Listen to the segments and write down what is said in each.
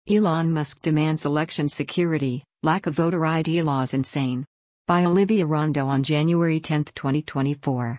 Elon Musk demands election security, lack of voter ID laws insane. By Olivia Rondo on January 10, 2024.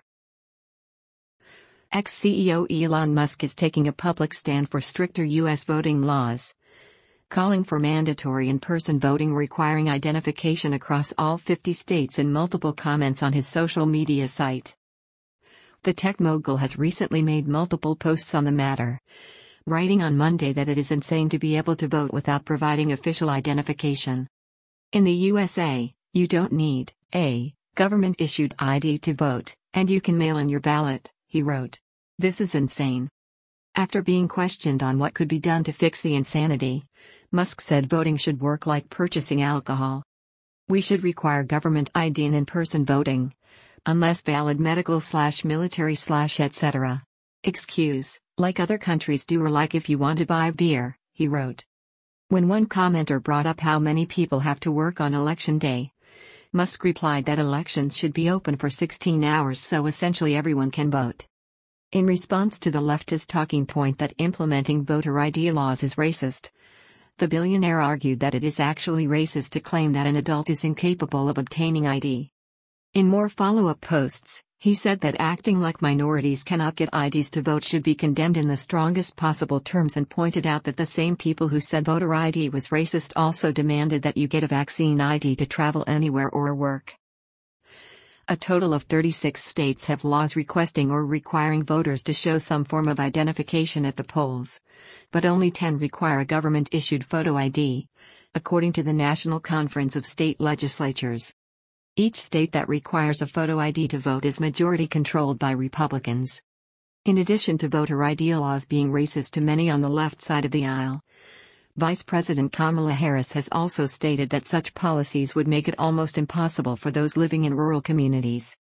Ex-CEO Elon Musk is taking a public stand for stricter U.S. voting laws, calling for mandatory in-person voting requiring identification across all 50 states in multiple comments on his social media site. The tech mogul has recently made multiple posts on the matter, writing on Monday that it is insane to be able to vote without providing official identification. In the USA, you don't need a government-issued ID to vote, and you can mail in your ballot, he wrote. This is insane. After being questioned on what could be done to fix the insanity, Musk said voting should work like purchasing alcohol. We should require government ID and in-person voting, unless valid medical/military/ etc. excuse, like other countries do or like if you want to buy beer, he wrote. When one commenter brought up how many people have to work on election day, Musk replied that elections should be open for 16 hours so essentially everyone can vote. In response to the leftist talking point that implementing voter ID laws is racist, the billionaire argued that it is actually racist to claim that an adult is incapable of obtaining ID. In more follow-up posts, he said that acting like minorities cannot get IDs to vote should be condemned in the strongest possible terms and pointed out that the same people who said voter ID was racist also demanded that you get a vaccine ID to travel anywhere or work. A total of 36 states have laws requesting or requiring voters to show some form of identification at the polls, but only 10 require a government-issued photo ID, according to the National Conference of State Legislatures. Each state that requires a photo ID to vote is majority controlled by Republicans. In addition to voter ID laws being racist to many on the left side of the aisle, Vice President Kamala Harris has also stated that such policies would make it almost impossible for those living in rural communities.